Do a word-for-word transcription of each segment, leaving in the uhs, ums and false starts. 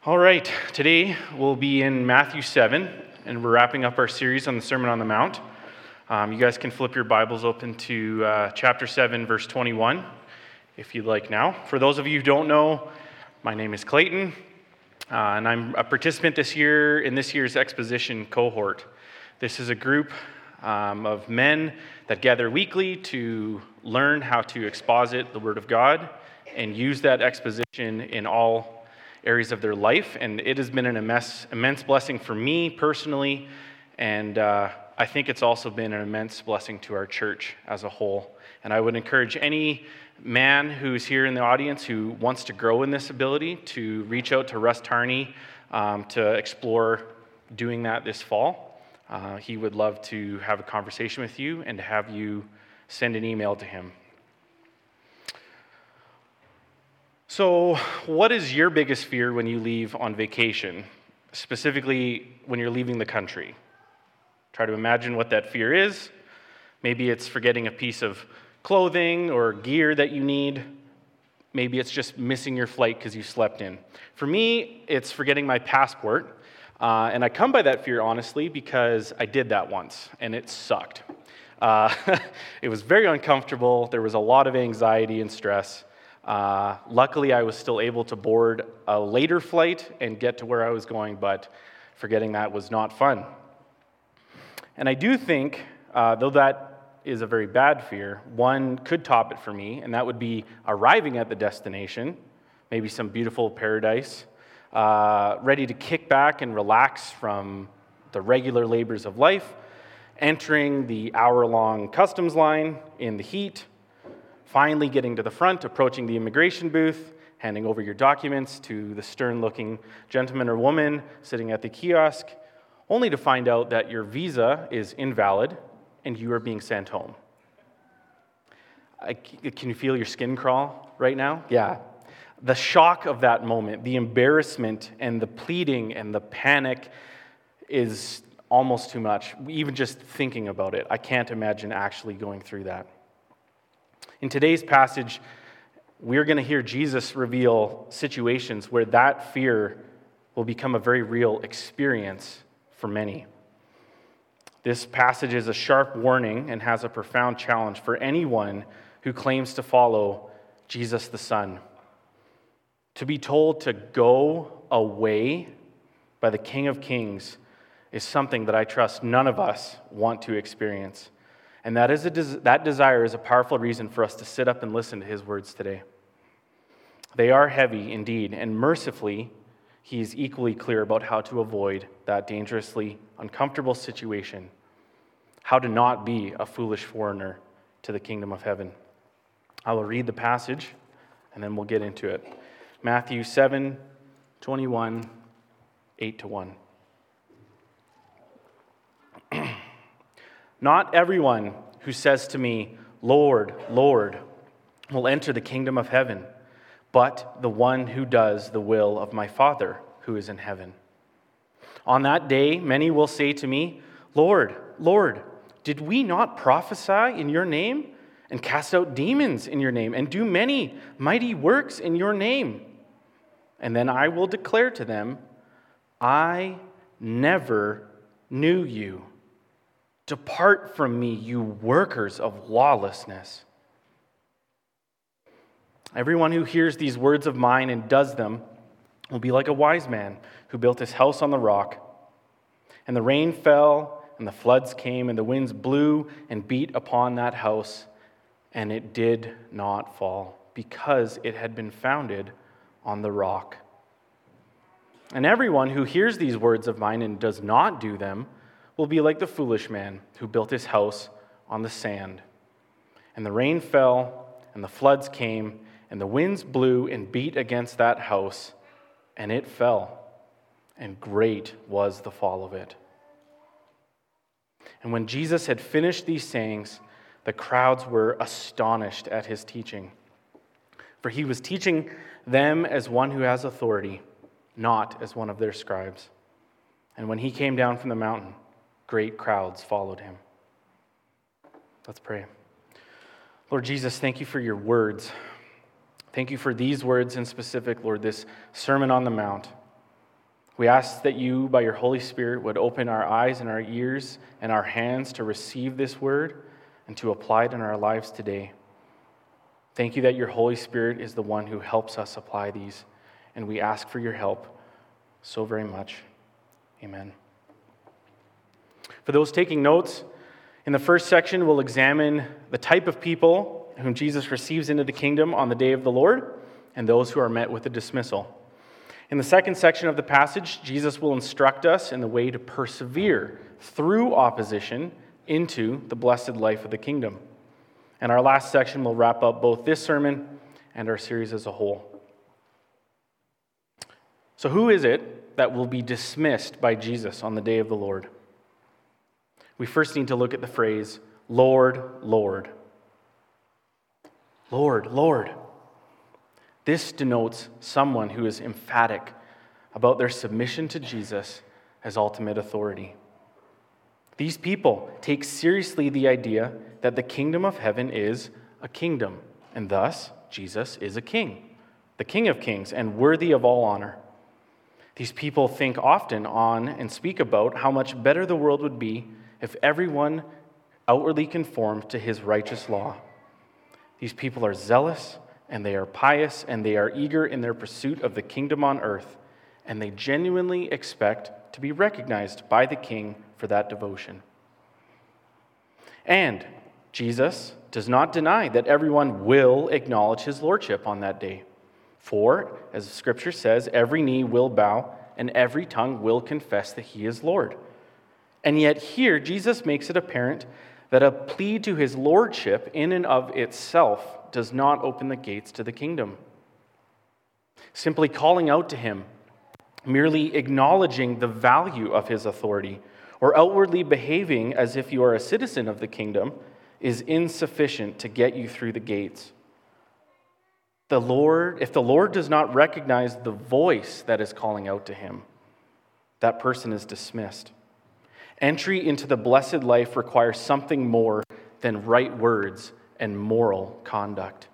All right, today we'll be in Matthew seven, and we're wrapping up our series on the Sermon on the Mount. Um, you guys can flip your Bibles open to uh, chapter seven, verse twenty-one, if you'd like now. For those of you who don't know, my name is Clayton, uh, and I'm a participant this year in this year's exposition cohort. This is a group um, of men that gather weekly to learn how to exposit the Word of God and use that exposition in all areas of their life, and it has been an immense, immense blessing for me personally, and uh, I think it's also been an immense blessing to our church as a whole. And I would encourage any man who's here in the audience who wants to grow in this ability to reach out to Russ Tarney um, to explore doing that this fall. Uh, he would love to have a conversation with you and to have you send an email to him. So, what is your biggest fear when you leave on vacation, specifically when you're leaving the country? Try to imagine what that fear is. Maybe it's forgetting a piece of clothing or gear that you need. Maybe it's just missing your flight because you slept in. For me, it's forgetting my passport. Uh, and I come by that fear, honestly, because I did that once, and it sucked. Uh, it was very uncomfortable. There was a lot of anxiety and stress. Uh, luckily, I was still able to board a later flight and get to where I was going, but forgetting that was not fun. And I do think, uh, though that is a very bad fear, one could top it for me, and that would be arriving at the destination, maybe some beautiful paradise, uh, ready to kick back and relax from the regular labors of life, entering the hour-long customs line in the heat, finally getting to the front, approaching the immigration booth, handing over your documents to the stern-looking gentleman or woman sitting at the kiosk, only to find out that your visa is invalid and you are being sent home. I, can you feel your skin crawl right now? Yeah. The shock of that moment, the embarrassment and the pleading and the panic is almost too much. Even just thinking about it, I can't imagine actually going through that. In today's passage, we're going to hear Jesus reveal situations where that fear will become a very real experience for many. This passage is a sharp warning and has a profound challenge for anyone who claims to follow Jesus the Son. To be told to go away by the King of Kings is something that I trust none of us want to experience. And that is a des- that desire is a powerful reason for us to sit up and listen to his words today. They are heavy indeed, and mercifully, he is equally clear about how to avoid that dangerously uncomfortable situation, how to not be a foolish foreigner to the kingdom of heaven. I will read the passage, and then we'll get into it. Matthew seven, twenty-one, eight to one. Not everyone who says to me, Lord, Lord, will enter the kingdom of heaven, but the one who does the will of my Father who is in heaven. On that day, many will say to me, Lord, Lord, did we not prophesy in your name and cast out demons in your name and do many mighty works in your name? And then I will declare to them, I never knew you. Depart from me, you workers of lawlessness. Everyone who hears these words of mine and does them will be like a wise man who built his house on the rock. And the rain fell, and the floods came, and the winds blew and beat upon that house, and it did not fall, because it had been founded on the rock. And everyone who hears these words of mine and does not do them will be like the foolish man who built his house on the sand. And the rain fell, and the floods came, and the winds blew and beat against that house, and it fell, and great was the fall of it. And when Jesus had finished these sayings, the crowds were astonished at his teaching. For he was teaching them as one who has authority, not as one of their scribes. And when he came down from the mountain, great crowds followed him. Let's pray. Lord Jesus, thank you for your words. Thank you for these words in specific, Lord, this Sermon on the Mount. We ask that you, by your Holy Spirit, would open our eyes and our ears and our hands to receive this word and to apply it in our lives today. Thank you that your Holy Spirit is the one who helps us apply these, and we ask for your help so very much. Amen. For those taking notes, in the first section, we'll examine the type of people whom Jesus receives into the kingdom on the day of the Lord and those who are met with a dismissal. In the second section of the passage, Jesus will instruct us in the way to persevere through opposition into the blessed life of the kingdom. And our last section will wrap up both this sermon and our series as a whole. So who is it that will be dismissed by Jesus on the day of the Lord? We first need to look at the phrase, Lord, Lord. Lord, Lord. This denotes someone who is emphatic about their submission to Jesus as ultimate authority. These people take seriously the idea that the kingdom of heaven is a kingdom, and thus Jesus is a king, the King of kings, and worthy of all honor. These people think often on and speak about how much better the world would be if everyone outwardly conformed to his righteous law. These people are zealous, and they are pious, and they are eager in their pursuit of the kingdom on earth, and they genuinely expect to be recognized by the king for that devotion. And Jesus does not deny that everyone will acknowledge his lordship on that day. For, as Scripture says, every knee will bow and every tongue will confess that he is Lord. And yet here, Jesus makes it apparent that a plea to his lordship in and of itself does not open the gates to the kingdom. Simply calling out to him, merely acknowledging the value of his authority, or outwardly behaving as if you are a citizen of the kingdom is insufficient to get you through the gates. The Lord, if the Lord does not recognize the voice that is calling out to him, that person is dismissed. Entry into the blessed life requires something more than right words and moral conduct.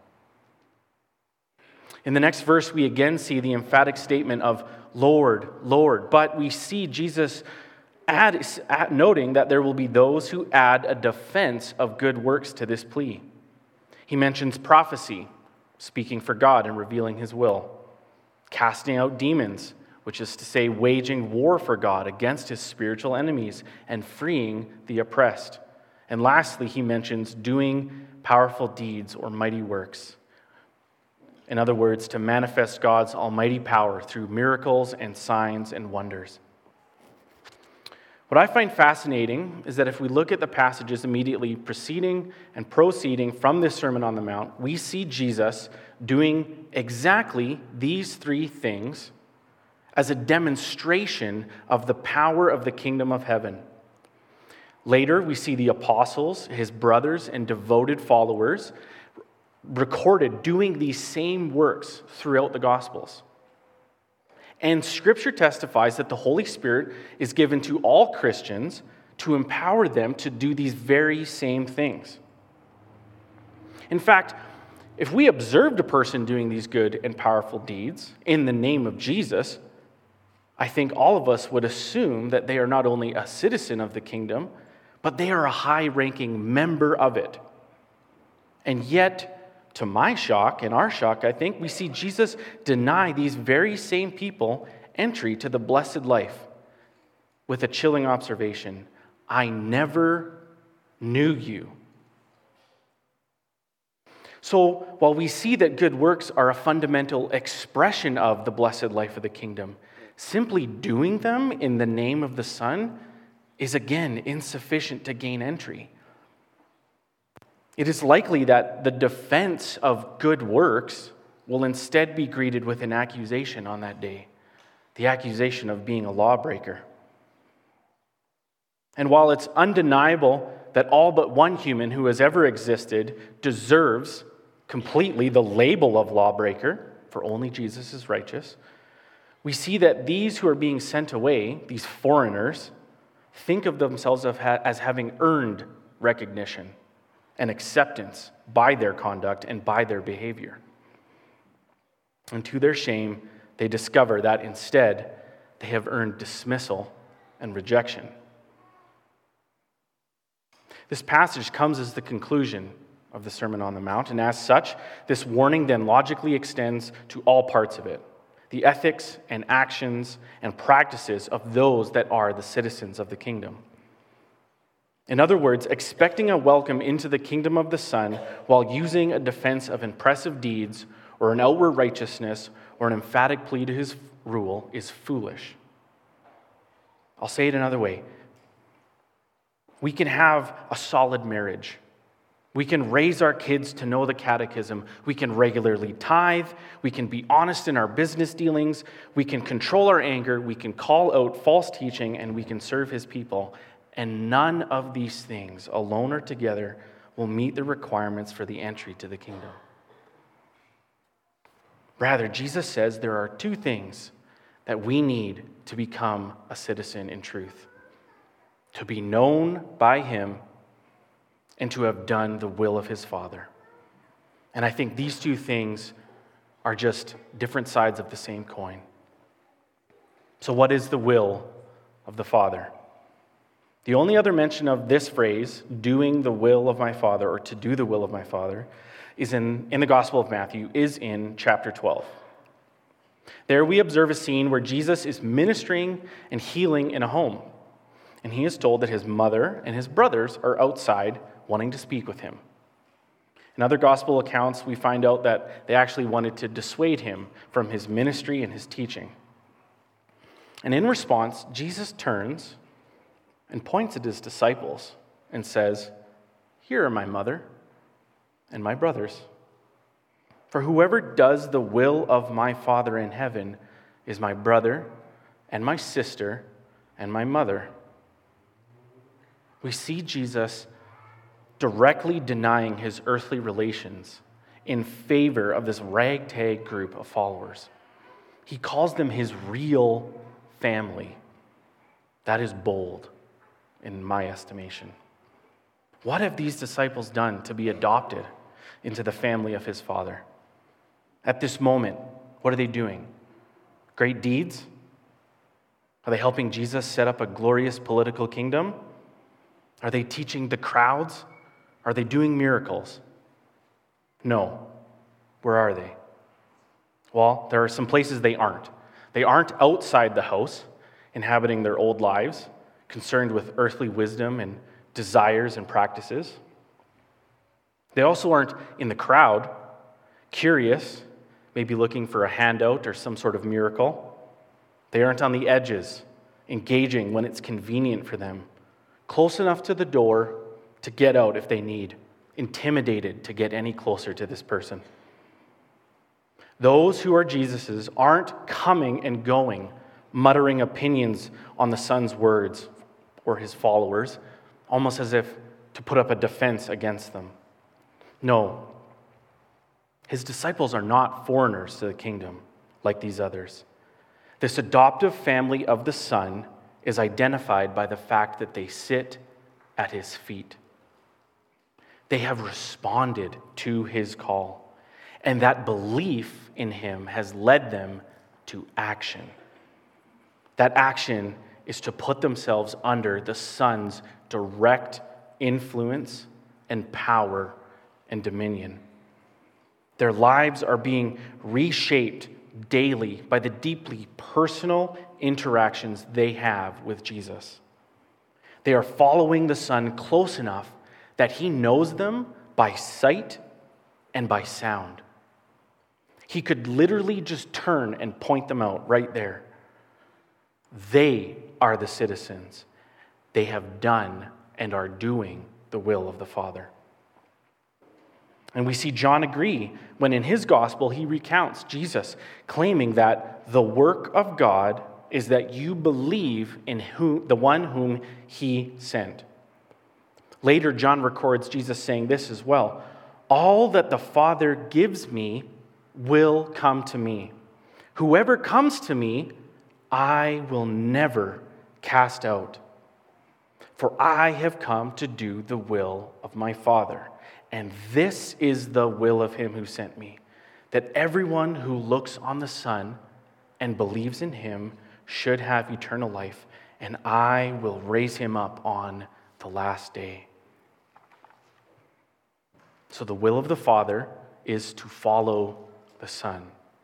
In the next verse, we again see the emphatic statement of Lord, Lord, but we see Jesus add, add, noting that there will be those who add a defense of good works to this plea. He mentions prophecy, speaking for God and revealing his will, casting out demons, which is to say waging war for God against his spiritual enemies and freeing the oppressed. And lastly, he mentions doing powerful deeds or mighty works. In other words, to manifest God's almighty power through miracles and signs and wonders. What I find fascinating is that if we look at the passages immediately preceding and proceeding from this Sermon on the Mount, we see Jesus doing exactly these three things as a demonstration of the power of the kingdom of heaven. Later, we see the apostles, his brothers, and devoted followers recorded doing these same works throughout the Gospels. And Scripture testifies that the Holy Spirit is given to all Christians to empower them to do these very same things. In fact, if we observed a person doing these good and powerful deeds in the name of Jesus, I think all of us would assume that they are not only a citizen of the kingdom, but they are a high-ranking member of it. And yet, to my shock and our shock, I think, we see Jesus deny these very same people entry to the blessed life with a chilling observation: I never knew you. So, while we see that good works are a fundamental expression of the blessed life of the kingdom, simply doing them in the name of the Son is again insufficient to gain entry. It is likely that the defense of good works will instead be greeted with an accusation on that day, the accusation of being a lawbreaker. And while it's undeniable that all but one human who has ever existed deserves completely the label of lawbreaker, for only Jesus is righteous, we see that these who are being sent away, these foreigners, think of themselves as having earned recognition and acceptance by their conduct and by their behavior. And to their shame, they discover that instead, they have earned dismissal and rejection. This passage comes as the conclusion of the Sermon on the Mount, and as such, this warning then logically extends to all parts of it, the ethics and actions and practices of those that are the citizens of the kingdom. In other words, expecting a welcome into the kingdom of the Son while using a defense of impressive deeds or an outward righteousness or an emphatic plea to his rule is foolish. I'll say it another way. We can have a solid marriage. We can raise our kids to know the catechism. We can regularly tithe. We can be honest in our business dealings. We can control our anger. We can call out false teaching, and we can serve his people. And none of these things, alone or together, will meet the requirements for the entry to the kingdom. Rather, Jesus says there are two things that we need to become a citizen in truth: to be known by him and to have done the will of his Father. And I think these two things are just different sides of the same coin. So what is the will of the Father? The only other mention of this phrase, doing the will of my Father, or to do the will of my Father, is in, in the Gospel of Matthew, is in chapter twelve. There we observe a scene where Jesus is ministering and healing in a home. And he is told that his mother and his brothers are outside wanting to speak with him. In other gospel accounts, we find out that they actually wanted to dissuade him from his ministry and his teaching. And in response, Jesus turns and points at his disciples and says, "Here are my mother and my brothers. For whoever does the will of my Father in heaven is my brother and my sister and my mother." We see Jesus directly denying his earthly relations in favor of this ragtag group of followers. He calls them his real family. That is bold, in my estimation. What have these disciples done to be adopted into the family of his Father? At this moment, what are they doing? Great deeds? Are they helping Jesus set up a glorious political kingdom? Are they teaching the crowds? Are they doing miracles? No. Where are they? Well, there are some places they aren't. They aren't outside the house, inhabiting their old lives, concerned with earthly wisdom and desires and practices. They also aren't in the crowd, curious, maybe looking for a handout or some sort of miracle. They aren't on the edges, engaging when it's convenient for them, close enough to the door to get out if they need, intimidated to get any closer to this person. Those who are Jesus's aren't coming and going, muttering opinions on the Son's words or his followers, almost as if to put up a defense against them. No, his disciples are not foreigners to the kingdom like these others. This adoptive family of the Son is identified by the fact that they sit at his feet. They have responded to his call, and that belief in him has led them to action. That action is to put themselves under the Son's direct influence and power and dominion. Their lives are being reshaped daily by the deeply personal interactions they have with Jesus. They are following the Son close enough that he knows them by sight and by sound. He could literally just turn and point them out right there. They are the citizens. They have done and are doing the will of the Father. And we see John agree when in his gospel he recounts Jesus claiming that the work of God is that you believe in who, the one whom he sent. Later, John records Jesus saying this as well: "All that the Father gives me will come to me. Whoever comes to me, I will never cast out. For I have come to do the will of my Father. And this is the will of him who sent me, that everyone who looks on the Son and believes in him should have eternal life, and I will raise him up on the last day. So the will of the Father is to follow the Son,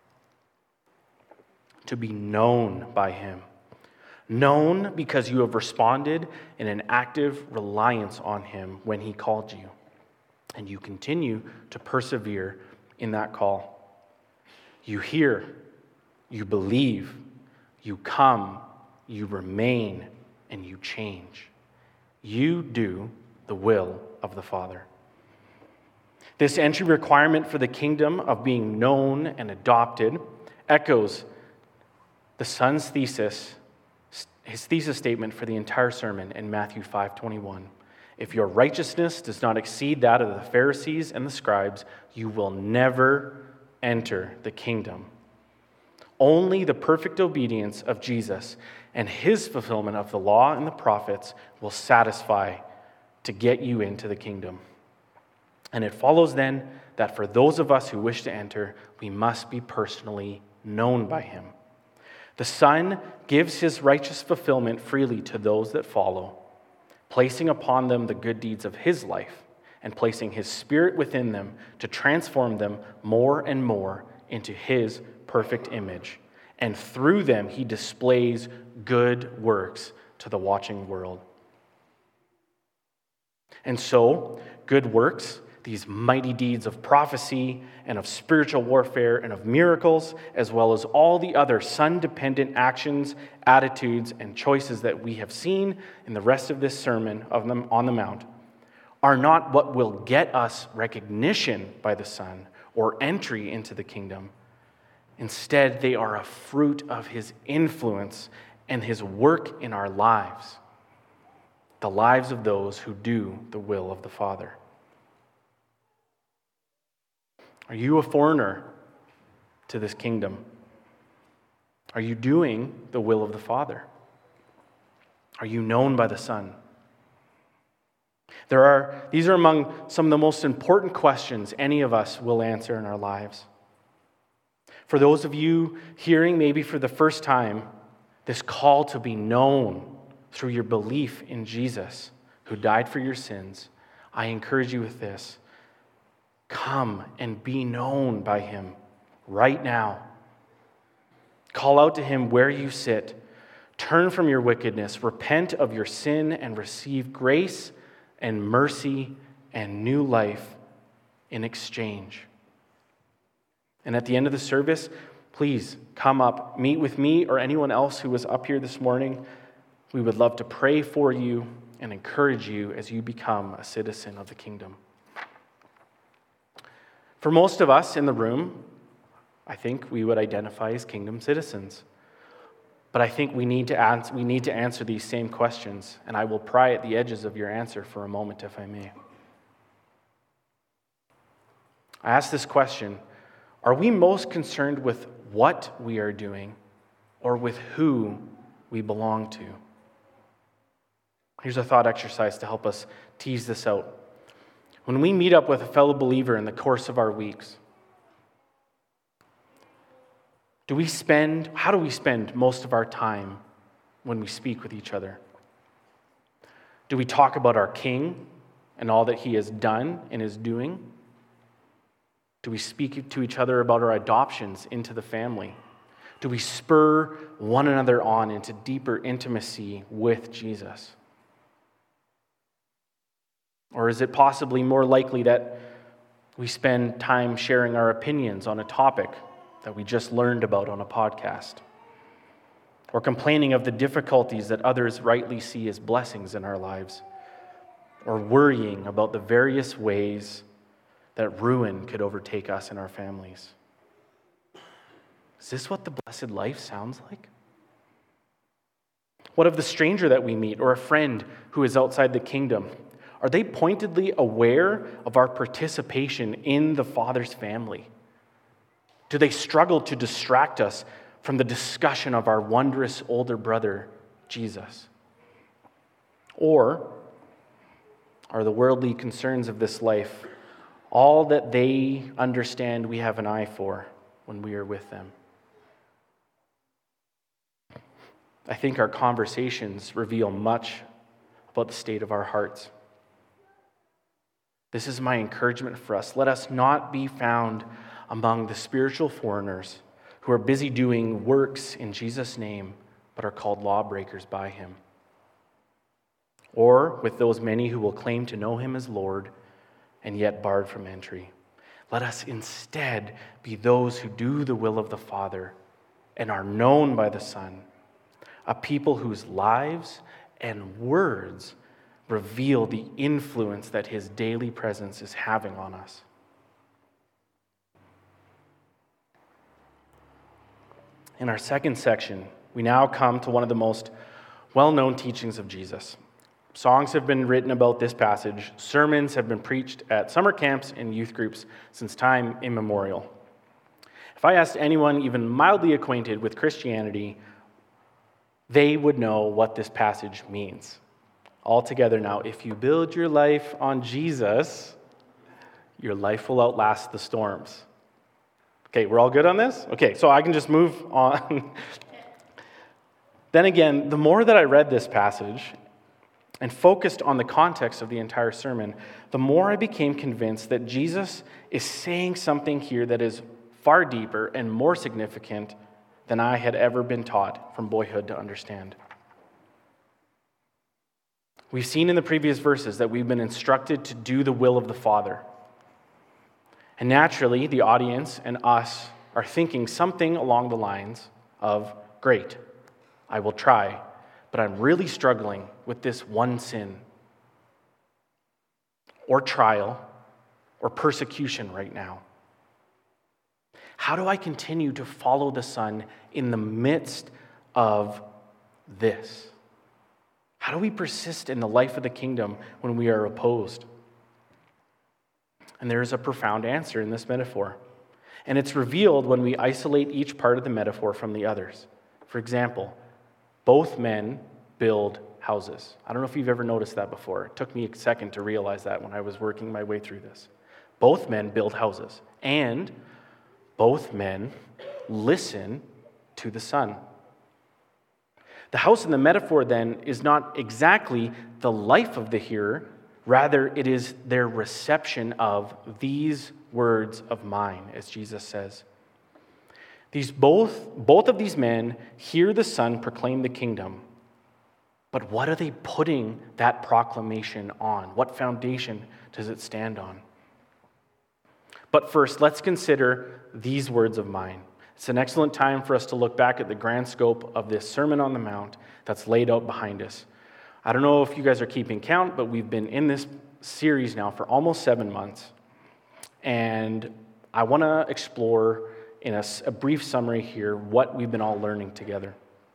to be known by him. Known because you have responded in an active reliance on him when he called you, and you continue to persevere in that call. You hear, you believe, you come, you remain, and you change. You do the will of the Father. This entry requirement for the kingdom of being known and adopted echoes the Son's thesis, his thesis statement for the entire sermon in Matthew five twenty-one. If your righteousness does not exceed that of the Pharisees and the scribes, you will never enter the kingdom. Only the perfect obedience of Jesus and his fulfillment of the law and the prophets will satisfy to get you into the kingdom. And it follows then that for those of us who wish to enter, we must be personally known by him. The Son gives his righteous fulfillment freely to those that follow, placing upon them the good deeds of his life and placing his Spirit within them to transform them more and more into his perfect image. And through them, he displays good works to the watching world. And so, good works, these mighty deeds of prophecy and of spiritual warfare and of miracles, as well as all the other Son-dependent actions, attitudes, and choices that we have seen in the rest of this sermon of them on the Mount, are not what will get us recognition by the Son or entry into the kingdom. Instead, they are a fruit of his influence and his work in our lives, the lives of those who do the will of the Father. Are you a foreigner to this kingdom? Are you doing the will of the Father? Are you known by the Son? There are, these are among some of the most important questions any of us will answer in our lives. For those of you hearing maybe for the first time this call to be known through your belief in Jesus, who died for your sins, I encourage you with this. Come and be known by him right now. Call out to him where you sit. Turn from your wickedness, repent of your sin, and receive grace and mercy and new life in exchange. And at the end of the service, please come up, meet with me or anyone else who was up here this morning. We would love to pray for you and encourage you as you become a citizen of the kingdom. For most of us in the room, I think we would identify as kingdom citizens. But I think we need to answer, we need to answer these same questions, and I will pry at the edges of your answer for a moment, if I may. I ask this question: are we most concerned with what we are doing or with who we belong to? Here's a thought exercise to help us tease this out. When we meet up with a fellow believer in the course of our weeks, do we spend, how do we spend most of our time when we speak with each other? Do we talk about our King and all that he has done and is doing? Do we speak to each other about our adoptions into the family? Do we spur one another on into deeper intimacy with Jesus? Or is it possibly more likely that we spend time sharing our opinions on a topic that we just learned about on a podcast? Or complaining of the difficulties that others rightly see as blessings in our lives? Or worrying about the various ways that ruin could overtake us and our families? Is this what the blessed life sounds like? What of the stranger that we meet or a friend who is outside the kingdom? Are they pointedly aware of our participation in the Father's family? Do they struggle to distract us from the discussion of our wondrous older brother, Jesus? Or are the worldly concerns of this life all that they understand we have an eye for when we are with them? I think our conversations reveal much about the state of our hearts. This is my encouragement for us. Let us not be found among the spiritual foreigners who are busy doing works in Jesus' name, but are called lawbreakers by him. Or with those many who will claim to know him as Lord and yet barred from entry. Let us instead be those who do the will of the Father and are known by the Son, a people whose lives and words reveal the influence that his daily presence is having on us. In our second section, we now come to one of the most well-known teachings of Jesus. Songs have been written about this passage. Sermons have been preached at summer camps and youth groups since time immemorial. If I asked anyone even mildly acquainted with Christianity, they would know what this passage means. Altogether now, if you build your life on Jesus, your life will outlast the storms. Okay, we're all good on this? Okay, so I can just move on. Then again, the more that I read this passage and focused on the context of the entire sermon, the more I became convinced that Jesus is saying something here that is far deeper and more significant than I had ever been taught from boyhood to understand. We've seen in the previous verses that we've been instructed to do the will of the Father. And naturally, the audience and us are thinking something along the lines of, great, I will try, but I'm really struggling with this one sin, or trial, or persecution right now. How do I continue to follow the Son in the midst of this? How do we persist in the life of the kingdom when we are opposed? And there is a profound answer in this metaphor. And it's revealed when we isolate each part of the metaphor from the others. For example, both men build houses. I don't know if you've ever noticed that before. It took me a second to realize that when I was working my way through this. Both men build houses. And both men listen to the Son. The house in the metaphor, then, is not exactly the life of the hearer. Rather, it is their reception of these words of mine, as Jesus says. These both, both of these men hear the Son proclaim the kingdom. But what are they putting that proclamation on? What foundation does it stand on? But first, let's consider these words of mine. It's an excellent time for us to look back at the grand scope of this Sermon on the Mount that's laid out behind us. I don't know if you guys are keeping count, but we've been in this series now for almost seven months. And I want to explore in a, a brief summary here what we've been all learning together.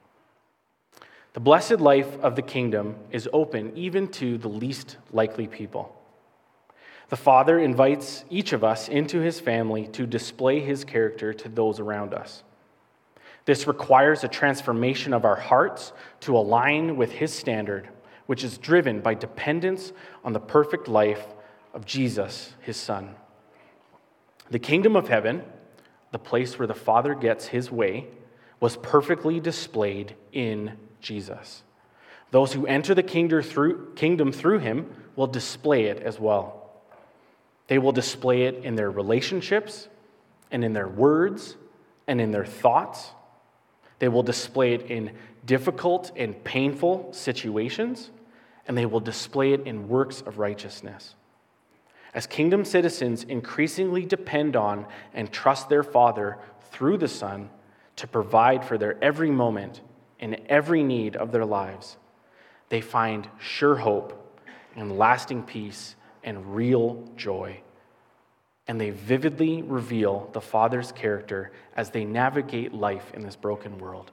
The blessed life of the kingdom is open even to the least likely people. The Father invites each of us into his family to display his character to those around us. This requires a transformation of our hearts to align with his standard, which is driven by dependence on the perfect life of Jesus, his Son. The kingdom of heaven, the place where the Father gets his way, was perfectly displayed in Jesus. Those who enter the kingdom through, kingdom through him will display it as well. They will display it in their relationships and in their words and in their thoughts. They will display it in difficult and painful situations, and they will display it in works of righteousness. As kingdom citizens increasingly depend on and trust their Father through the Son to provide for their every moment and every need of their lives, they find sure hope and lasting peace and real joy. And they vividly reveal the Father's character as they navigate life in this broken world.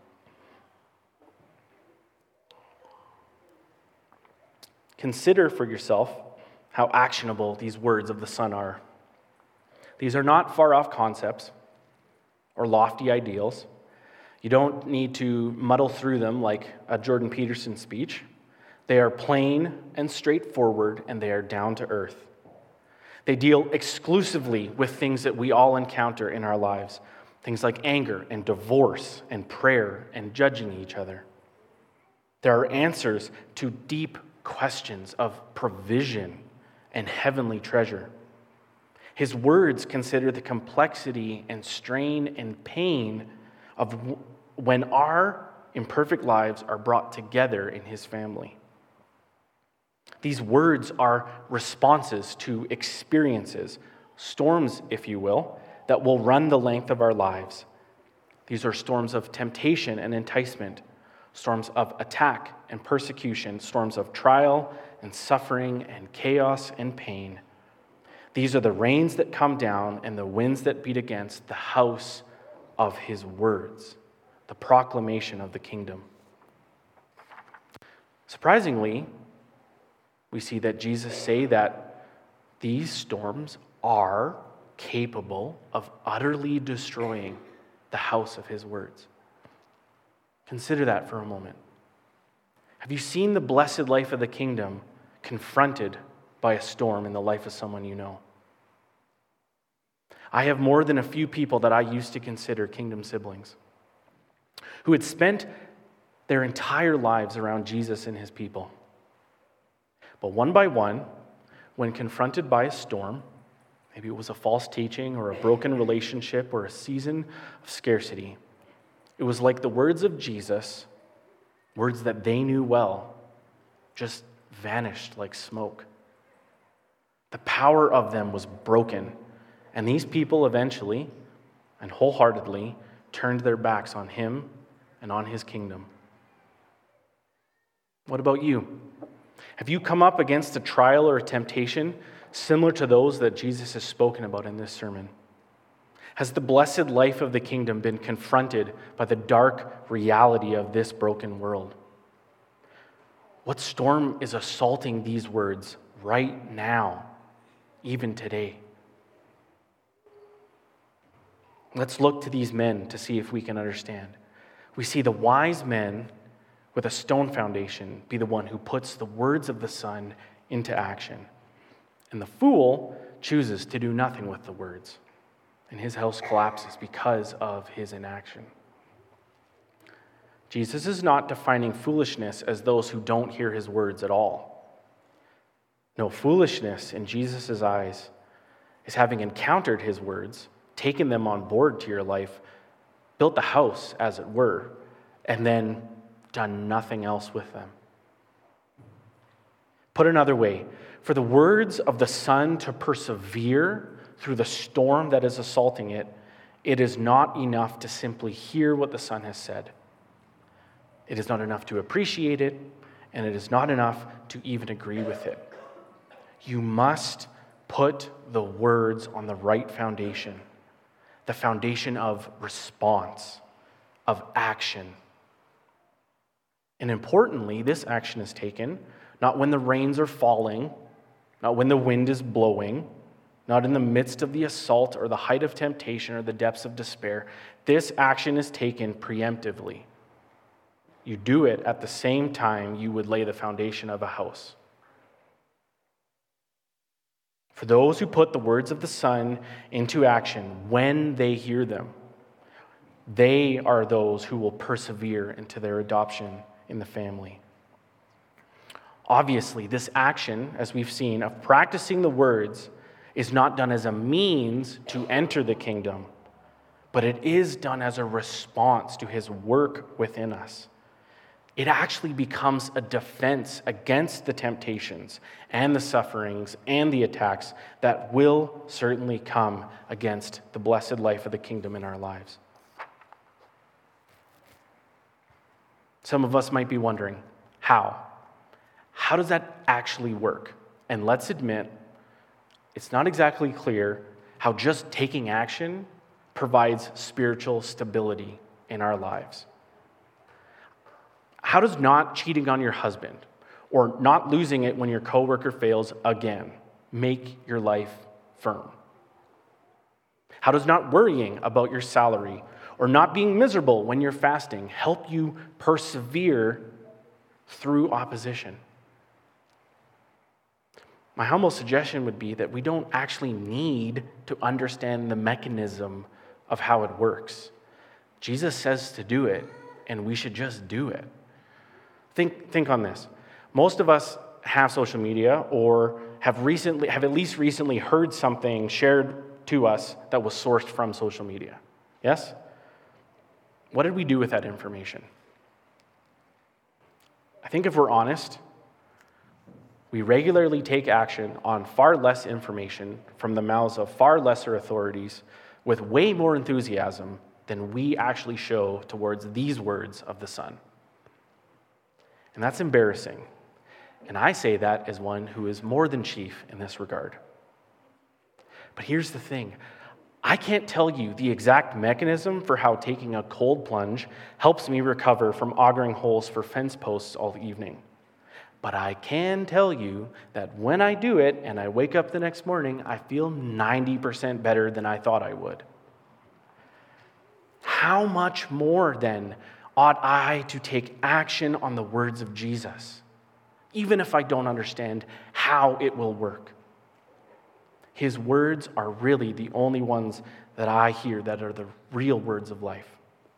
Consider for yourself how actionable these words of the Son are. These are not far-off concepts or lofty ideals. You don't need to muddle through them like a Jordan Peterson speech. They are plain and straightforward, and they are down to earth. They deal exclusively with things that we all encounter in our lives, things like anger and divorce and prayer and judging each other. There are answers to deep questions of provision and heavenly treasure. His words consider the complexity and strain and pain of when our imperfect lives are brought together in his family. These words are responses to experiences, storms, if you will, that will run the length of our lives. These are storms of temptation and enticement, storms of attack and persecution, storms of trial and suffering and chaos and pain. These are the rains that come down and the winds that beat against the house of his words, the proclamation of the kingdom. Surprisingly, we see that Jesus say that these storms are capable of utterly destroying the house of his words. Consider that for a moment. Have you seen the blessed life of the kingdom confronted by a storm in the life of someone you know? I have more than a few people that I used to consider kingdom siblings who had spent their entire lives around Jesus and his people. But one by one, when confronted by a storm, maybe it was a false teaching or a broken relationship or a season of scarcity, it was like the words of Jesus, words that they knew well, just vanished like smoke. The power of them was broken, and these people eventually and wholeheartedly turned their backs on him and on his kingdom. What about you? Have you come up against a trial or a temptation similar to those that Jesus has spoken about in this sermon? Has the blessed life of the kingdom been confronted by the dark reality of this broken world? What storm is assaulting these words right now, even today? Let's look to these men to see if we can understand. We see the wise men with a stone foundation be the one who puts the words of the Son into action. And the fool chooses to do nothing with the words, and his house collapses because of his inaction. Jesus is not defining foolishness as those who don't hear his words at all. No, foolishness in Jesus' eyes is having encountered his words, taken them on board to your life, built the house, as it were, and then done nothing else with them. Put another way, for the words of the Son to persevere through the storm that is assaulting it, it is not enough to simply hear what the Son has said. It is not enough to appreciate it, and it is not enough to even agree with it. You must put the words on the right foundation, the foundation of response, of action. And importantly, this action is taken not when the rains are falling, not when the wind is blowing, not in the midst of the assault or the height of temptation or the depths of despair. This action is taken preemptively. You do it at the same time you would lay the foundation of a house. For those who put the words of the Son into action when they hear them, they are those who will persevere into their adoption in the family. Obviously, this action, as we've seen, of practicing the words is not done as a means to enter the kingdom, but it is done as a response to his work within us. It actually becomes a defense against the temptations and the sufferings and the attacks that will certainly come against the blessed life of the kingdom in our lives. Some of us might be wondering, how? How does that actually work? And let's admit, it's not exactly clear how just taking action provides spiritual stability in our lives. How does not cheating on your husband or not losing it when your coworker fails again make your life firm? How does not worrying about your salary or not being miserable when you're fasting help you persevere through opposition? My humble suggestion would be that we don't actually need to understand the mechanism of how it works. Jesus says to do it, and we should just do it. Think, think on this. Most of us have social media or have recently, have at least recently heard something shared to us that was sourced from social media. Yes? What did we do with that information? I think if we're honest, we regularly take action on far less information from the mouths of far lesser authorities with way more enthusiasm than we actually show towards these words of the Son. And that's embarrassing. And I say that as one who is more than chief in this regard. But here's the thing. I can't tell you the exact mechanism for how taking a cold plunge helps me recover from augering holes for fence posts all evening. But I can tell you that when I do it and I wake up the next morning, I feel ninety percent better than I thought I would. How much more, then, ought I to take action on the words of Jesus, even if I don't understand how it will work? His words are really the only ones that I hear that are the real words of life.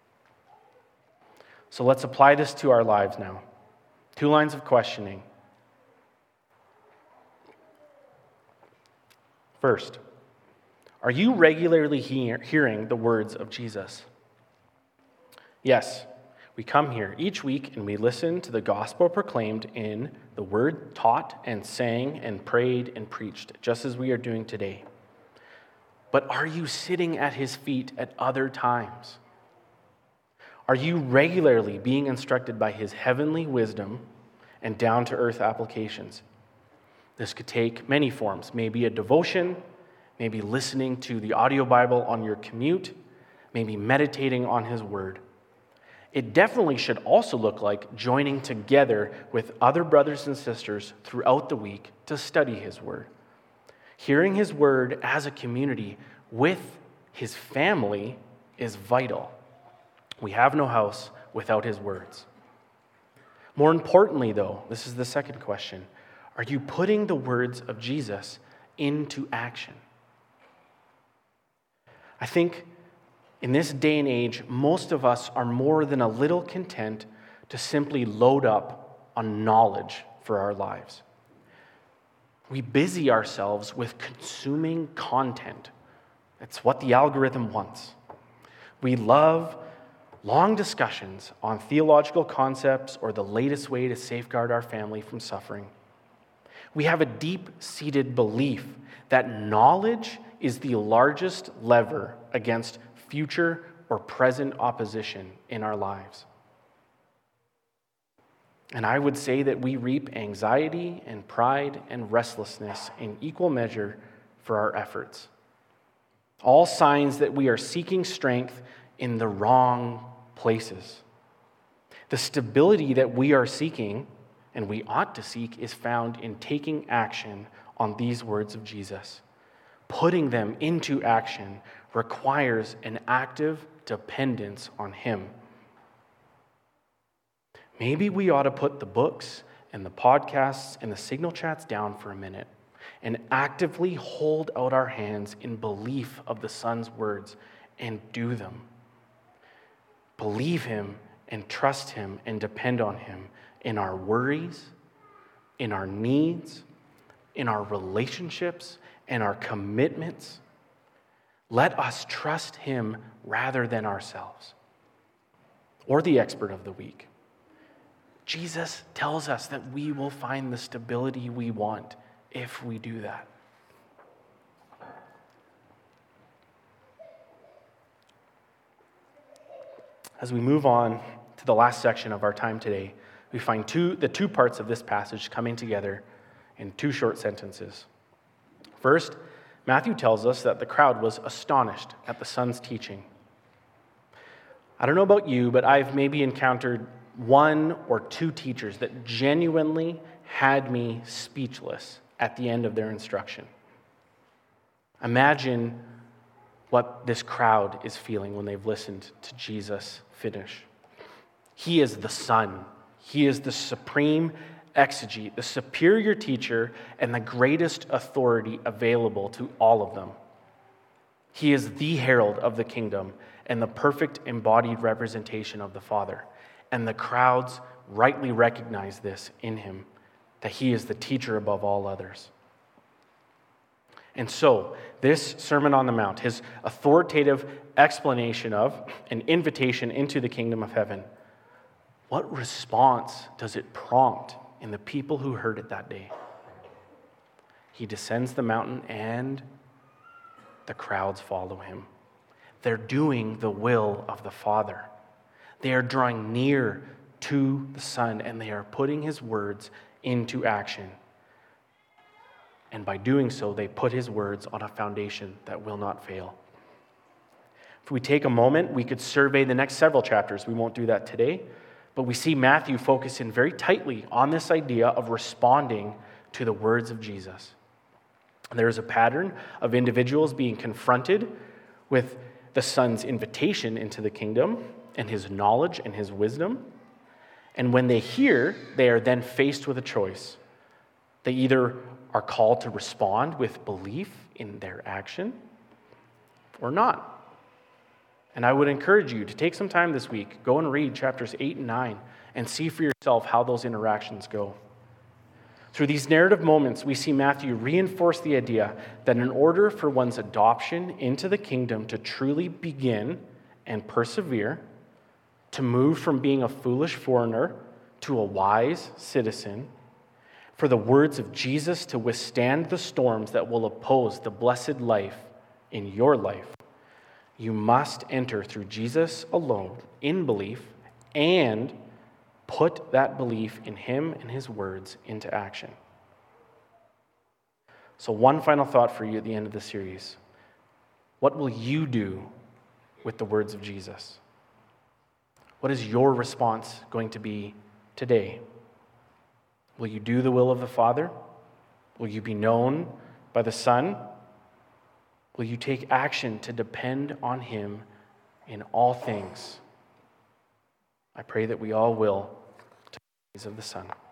So let's apply this to our lives now. Two lines of questioning. First, are you regularly hear, hearing the words of Jesus? Yes, we come here each week and we listen to the gospel proclaimed in the word taught and sang and prayed and preached, just as we are doing today. But are you sitting at his feet at other times? Are you regularly being instructed by his heavenly wisdom and down-to-earth applications? This could take many forms. Maybe a devotion, maybe listening to the audio Bible on your commute, maybe meditating on his word. It definitely should also look like joining together with other brothers and sisters throughout the week to study his word. Hearing his word as a community with his family is vital. We have no house without his words. More importantly, though, this is the second question. Are you putting the words of Jesus into action? I think in this day and age, most of us are more than a little content to simply load up on knowledge for our lives. We busy ourselves with consuming content. That's what the algorithm wants. We love long discussions on theological concepts or the latest way to safeguard our family from suffering. We have a deep-seated belief that knowledge is the largest lever against future or present opposition in our lives. And I would say that we reap anxiety and pride and restlessness in equal measure for our efforts. All signs that we are seeking strength in the wrong places. The stability that we are seeking, and we ought to seek, is found in taking action on these words of Jesus. Putting them into action requires an active dependence on him. Maybe we ought to put the books and the podcasts and the signal chats down for a minute and actively hold out our hands in belief of the Son's words and do them. Believe him and trust him and depend on him in our worries, in our needs, in our relationships, and our commitments. Let us trust him rather than ourselves or the expert of the week. Jesus tells us that we will find the stability we want if we do that. As we move on to the last section of our time today, we find two, the two parts of this passage coming together in two short sentences. First, Matthew tells us that the crowd was astonished at the Son's teaching. I don't know about you, but I've maybe encountered one or two teachers that genuinely had me speechless at the end of their instruction. Imagine what this crowd is feeling when they've listened to Jesus finish. He is the Son. He is the supreme exegete, the superior teacher, and the greatest authority available to all of them. He is the herald of the kingdom, and the perfect embodied representation of the Father. And the crowds rightly recognize this in him, that he is the teacher above all others. And so, this Sermon on the Mount, his authoritative explanation of an invitation into the kingdom of heaven, what response does it prompt in the people who heard it that day? He descends the mountain and the crowds follow him. They're doing the will of the Father. They are drawing near to the Son, and they are putting his words into action. And by doing so, they put his words on a foundation that will not fail. If we take a moment, we could survey the next several chapters. We won't do that today, but we see Matthew focus in very tightly on this idea of responding to the words of Jesus. There is a pattern of individuals being confronted with the Son's invitation into the kingdom and his knowledge and his wisdom. And when they hear, they are then faced with a choice. They either are called to respond with belief in their action or not. And I would encourage you to take some time this week, go and read chapters eight and nine, and see for yourself how those interactions go. Through these narrative moments, we see Matthew reinforce the idea that in order for one's adoption into the kingdom to truly begin and persevere, to move from being a foolish foreigner to a wise citizen, for the words of Jesus to withstand the storms that will oppose the blessed life in your life, you must enter through Jesus alone in belief and put that belief in him and his words into action. So one final thought for you at the end of the series. What will you do with the words of Jesus? What is your response going to be today? Will you do the will of the Father? Will you be known by the Son? Will you take action to depend on him in all things? I pray that we all will, to the praise of the Son.